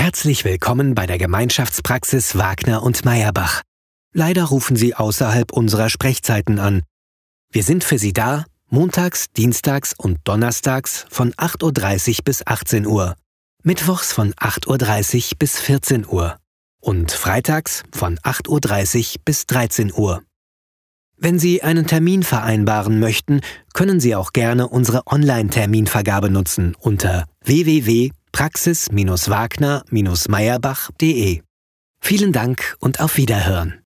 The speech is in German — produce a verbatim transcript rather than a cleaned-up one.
Herzlich willkommen bei der Gemeinschaftspraxis Wagner und Meyerbach. Leider rufen Sie außerhalb unserer Sprechzeiten an. Wir sind für Sie da, montags, dienstags und donnerstags von acht Uhr dreißig bis achtzehn Uhr, mittwochs von acht Uhr dreißig bis vierzehn Uhr und freitags von acht Uhr dreißig bis dreizehn Uhr. Wenn Sie einen Termin vereinbaren möchten, können Sie auch gerne unsere Online-Terminvergabe nutzen unter w w w punkt praxis Bindestrich wagner Bindestrich meyerbach punkt de. Vielen Dank und auf Wiederhören.